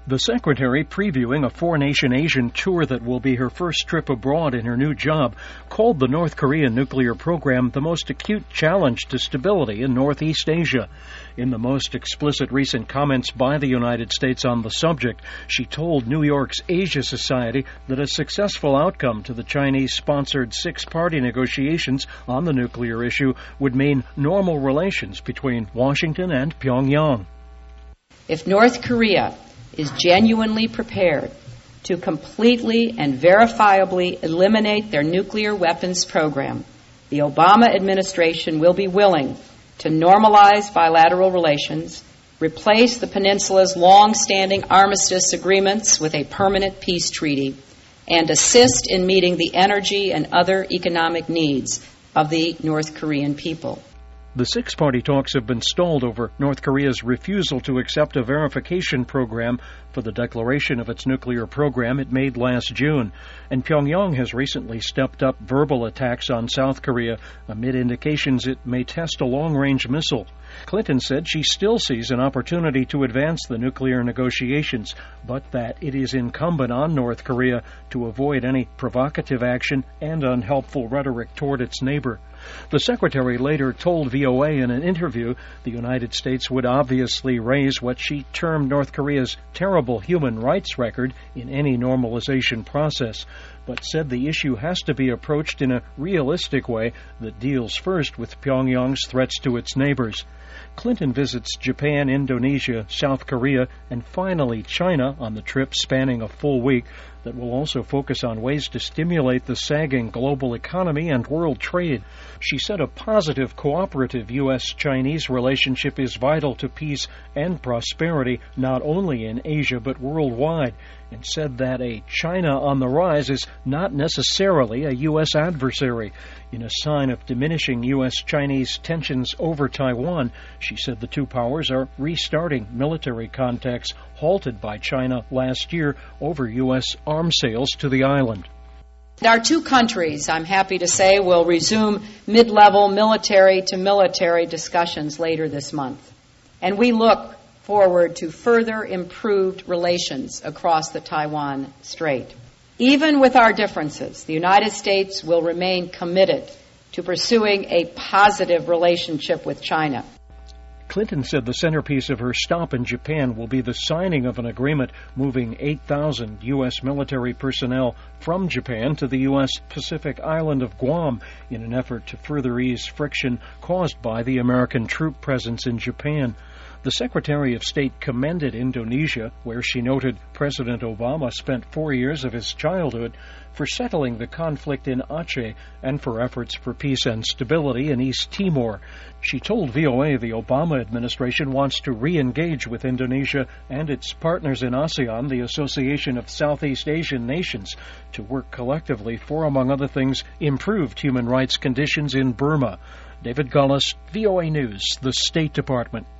The Secretary, previewing a four-nation Asian tour that will be her first trip abroad in her new job, called the North Korean nuclear program the most acute challenge to stability in Northeast Asia. In the most explicit recent comments by the United States on the subject, she told New York's Asia Society that a successful outcome to the Chinese-sponsored six-party negotiations on the nuclear issue would mean normal relations between Washington and Pyongyang. If North Korea is genuinely prepared to completely and verifiably eliminate their nuclear weapons program, the Obama administration will be willing to normalize bilateral relations, replace the peninsula's long-standing armistice agreements with a permanent peace treaty, and assist in meeting the energy and other economic needs of the North Korean people. The six-party talks have been stalled over North Korea's refusal to accept a verification program for the declaration of its nuclear program it made last June, and Pyongyang has recently stepped up verbal attacks on South Korea amid indications it may test a long-range missile. Clinton said she still sees an opportunity to advance the nuclear negotiations, but that it is incumbent on North Korea to avoid any provocative action and unhelpful rhetoric toward its neighbor. The Secretary later told VOA in an interview the United States would obviously raise what she termed North Korea's terrible human rights record in any normalization process, but said the issue has to be approached in a realistic way that deals first with Pyongyang's threats to its neighbors. Clinton visits Japan, Indonesia, South Korea, and finally China on the trip spanning a full week that will also focus on ways to stimulate the sagging global economy and world trade. She said a positive, cooperative U.S.-Chinese relationship is vital to peace and prosperity not only in Asia but worldwide, and said that a China on the rise is not necessarily a U.S. adversary. In a sign of diminishing U.S.-Chinese tensions over Taiwan, she said the two powers are restarting military contacts halted by China last year over U.S. arms sales to the island. Our two countries, I'm happy to say, will resume mid-level military-to-military discussions later this month. And we look forward to further improved relations across the Taiwan Strait. Even with our differences, the United States will remain committed to pursuing a positive relationship with China. Clinton said the centerpiece of her stop in Japan will be the signing of an agreement moving 8,000 U.S. military personnel from Japan to the U.S. Pacific island of Guam in an effort to further ease friction caused by the American troop presence in Japan. The Secretary of State commended Indonesia, where she noted President Obama spent 4 years of his childhood, for settling the conflict in Aceh and for efforts for peace and stability in East Timor. She told VOA the Obama administration wants to re-engage with Indonesia and its partners in ASEAN, the Association of Southeast Asian Nations, to work collectively for, among other things, improved human rights conditions in Burma. David Gullis, VOA News, the State Department.